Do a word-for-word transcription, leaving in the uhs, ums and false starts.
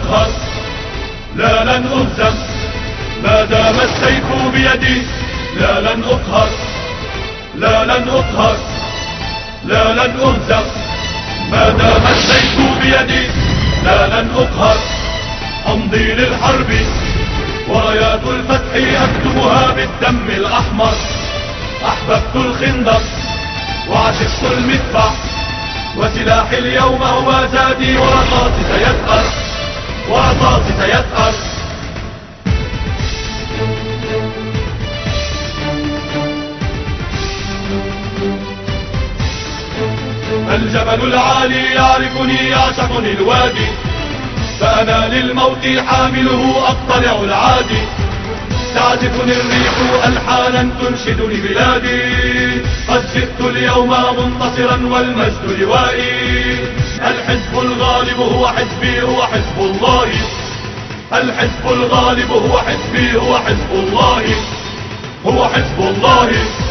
أقهر، لا لن أهزم ما دام السيف بيدي. لا لن أقهر، لا لن أقهر، لا لن أهزم ما دام السيف بيدي. لا لن أقهر، أمضي للحرب ورايات الفتح أكتبها بالدم الأحمر. أحببت الخندق وعشقت المدفع، وسلاحي اليوم هو زادي، ورصاصي سيثأر، ورصاصي سيثأر. الجبل العالي يعرفني، يعشقني الوادي، فأنا للموت حامله أقتلع العادي. تعزفني الريح ألحانا تنشدني بلادي، قد جئت اليوم منتصرا والمجد لوائي. الحزب الغالب هو حزبي، هو حزب الله. الحزب الغالب هو حزبي، هو حزب الله، هو حزب الله.